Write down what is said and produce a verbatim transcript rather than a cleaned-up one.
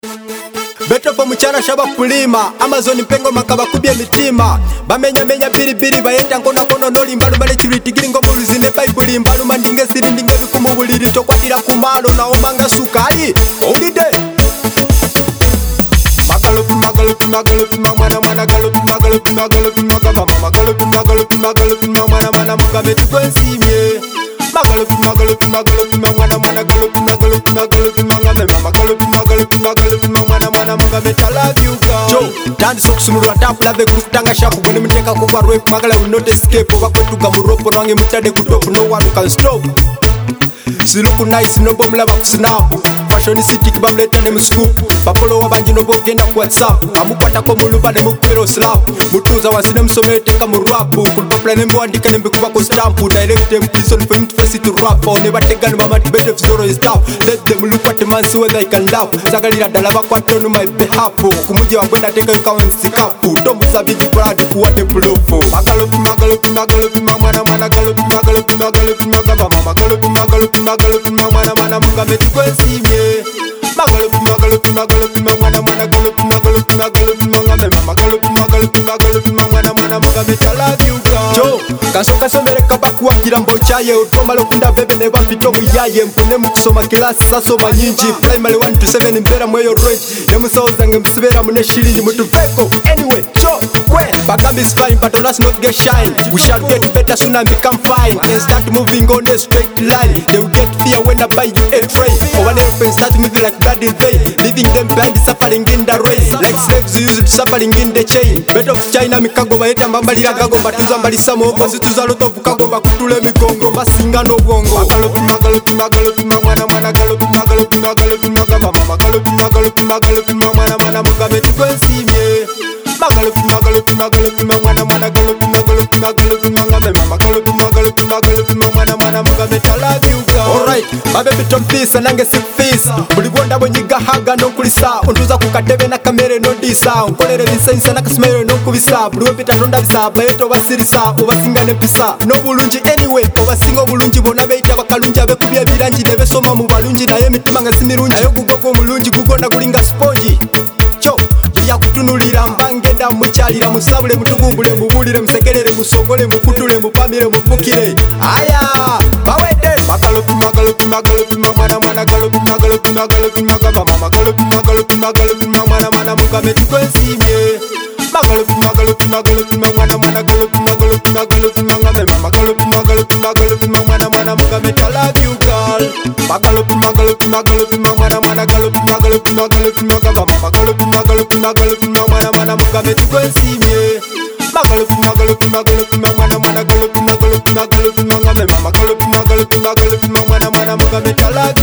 Beto po mchana shaba kulima Amazon pengo makaba kubye mitima Bamenya menya biri biri bayeta nkona kono noli mbalu mbale chiriti giringo muluzine Bible mbalu mandinge siri ndinge bikumu buliri chokwatira kumalo na omanga sukari Olide Magalopi magalopi magalopi mwana mwana galopi magalopi magalopi magaba magalopi magalopi magalopi mwana mwana mugabe tukwensimye Magalopi magalopi magalopi mwana mwana galopi magalopi magalopi magabe magalopi magalopi magalopi mwana mwana mugabe I love you girl Joe tandi sokusumulwa tapula be kutanga shapu gwene muteka kugwa rap magala will not escape bakwetuga mu ropo nange mutade ku top no one can stop Siluku nice no bomla baku snap Fashion city kibamleta ne muscoop Papolo wabanji no bogenda ku WhatsApp Amukwata ko muluba ne mukero slap Mutuza wansine msomete ka mu rap Kulpapla ne mwandika ne mbikuba ko stamp Direct them prison for me to face it to rap On never take an mama to better zero is tough Let them look at the man so they can laugh Zagalira dalaba kwa tonu my behalf Kumuji wabwena teka yuka wansikapu Tomu sa big brad kuwate pulofo Magalopi magalopi magalopi mwana mwana galopi magalopi magalopi magaba magalopi magalopi magalopi mwana mwana mugabe tukwensimye Magalopi magalopi magalopi mwana mwana galopi magalopi magalopi mugabe magalopi magalopi magalopi mwana mwana mugabe I love you girl Joe kaso kaso mbere kabakuwa kirambo chaye Utoma lokunda bebe ne bapito muyaye Mpone mukusoma kilasi sasoma nyinji Primary one to seven mbera mweyo range Nemusoza nge msibera mune shiringi mutuveko Anyway Joe kwe Bagambi is fine but on us not get shine We shall get better soon and become fine Then start moving on the straight line They will get fear when I buy you a tray For one airplane start moving like blood in vein Leaving them behind suffering in the rain Like slaves used suffering in the chain Bet of China mikago baeta mbabalira gago Mbatuza mbalisa mongo Situza loto vukago bakutule mikongo Basinga no bongo Magalopi magalopi magalopi mwana mwana galopi magalopi magalopi magama Magalopi magalopi magalopi mwana mwana mugabe tukwensimye Magalopi magalopi magalopi mwana mwana galopi magalopi magalopi magabe Magalopi magalopi magalopi mwana mwana mugabe I love you girl Alright, baby tom peace nange sick face Bulibonda bonyiga haga no kulisa Untuza kukatebe na kamere no disa Unkolere lisense na kasmere no kubisa Buluwe pita tonda visa, bayeto basirisa Ubasinga ne pisa, no bulunji anyway Ubasinga bulunji bona beita bakalunji Abe kubye biranji debe soma mu balunji Na ye mitima nga simirunji Ayo gugogo mulunji gugonda kulinga sponji Cho, ya kutunulira mbangeda muchalira musabule mutubungule mbubulire msekelere musogole mukutule mupamire mupukire Aya, bawede Magalopi magalopi magalopi mwana mwana galopi magalopi magalopi magaba Magalopi magalopi magalopi mwana mwana mugabe tukwensimye Magalopi magalopi magalopi mwana mwana galopi magalopi magalopi magabe Magalopi magalopi magalopi mwana mwana mugabe I love you girl Magalopi magalopi magalopi mwana mwana galopi magalopi magalopi magaba Magalopi magalopi magalopi mwana mwana mugabe tukwensimye Magalopi magalopi magalopi mwana mwana galopi magalopi magalopi magabe Magalopi magalopi magalopi mwana mwana mugabe I love